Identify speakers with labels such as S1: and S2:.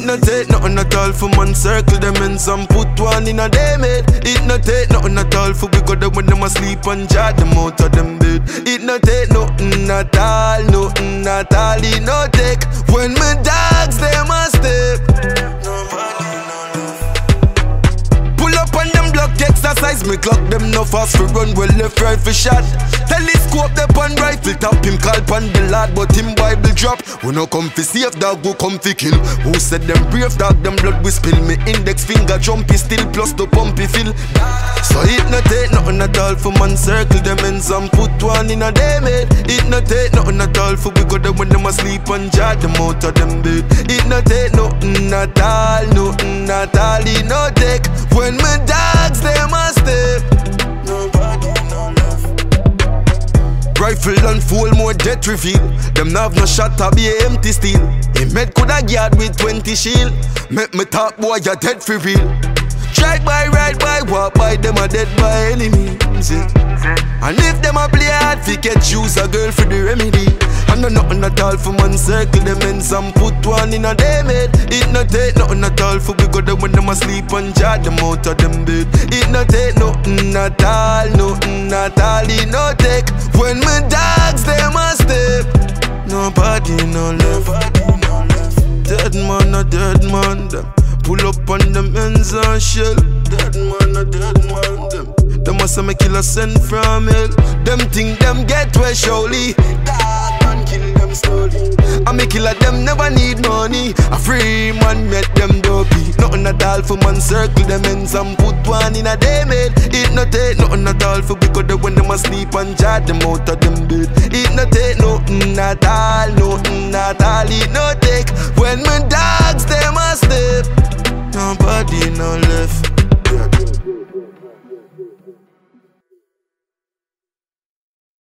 S1: no take nothing at all for man circle them ends and put one in a day made. It no take nothing at all for we go them when them asleep and jar them out of them bed. It no take nothing at all, nothing at all. It no take when my dogs them a step. Nobody no love. Pull up on them block exercise, me clock them no fast for run well left right for shot. Telescope the pan rifle top him call pan the lad but him Bible drop. We no come fi safe dog go come fi kill. Who said them brave dog them blood we spill. Me index finger jumpy still plus the pumpy fill. So it no take nothing at all for man circle them ends and put one in a day made. It no take nothing at all for we go them when them asleep and jar them out of them bed. It no take nothing at all, nothing at all. It no take when my dogs them a step. Nobody no love. Rifle and full more jet reveal. Them nav no shot a be a empty steel. Him head coulda guard with 20 shield. Make me top boy you dead for real. Drive by, ride by, walk by, them a dead by enemies, yeah. And if them a play hard, fi catch use a girl for the remedy. And no nothing at all for man circle them ends and put one in a day made. It no take nothing at all for we go them when them asleep and jar them out of them bed. It no take nothing at all, nothing at all. It no take when my dogs them a step. Nobody no love. Dead man a dead man them. Pull up on them ends and shell. Dead man a dead man them. Them must have me kill a send from hell. Them think them get where surely. God man kill them slowly. I me killer them never need money. A free man met them dopey. Nothing at all for man circle them ends and put one in a day made. It no take nothing at all for because they when them asleep and jar them out of them bed. It no take nothing at all, nothing at all. It no take when my dogs them a step. Nobody no left.